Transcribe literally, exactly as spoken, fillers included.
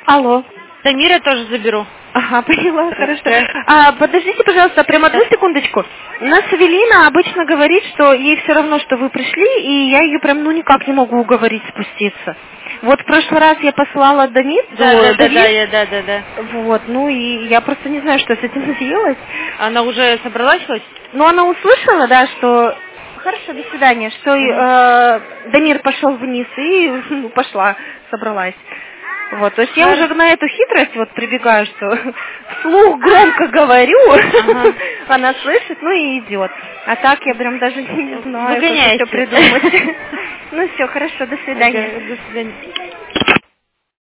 Алло. Дамира тоже заберу. Ага, поняла, хорошо. А, подождите, пожалуйста, прям одну секундочку. У нас Эвелина обычно говорит, что ей все равно, что вы пришли, и я ее прям ну никак не могу уговорить спуститься. Вот в прошлый раз я послала Дамир, Да, до, да, да, Давид, да, я, да, да, да. Вот, ну и я просто не знаю, что с этим сделать. Она уже собралась хоть? Ну, она услышала, да, что... Хорошо, до свидания, что Mm-hmm. э, Дамир пошел вниз и ну, пошла, собралась. Вот, то есть я уже на эту хитрость вот прибегаю, что вслух громко говорю, ага. Она слышит, ну и идет. А так я прям даже не знаю, как это придумать. Ну все, хорошо, до свидания. До свидания.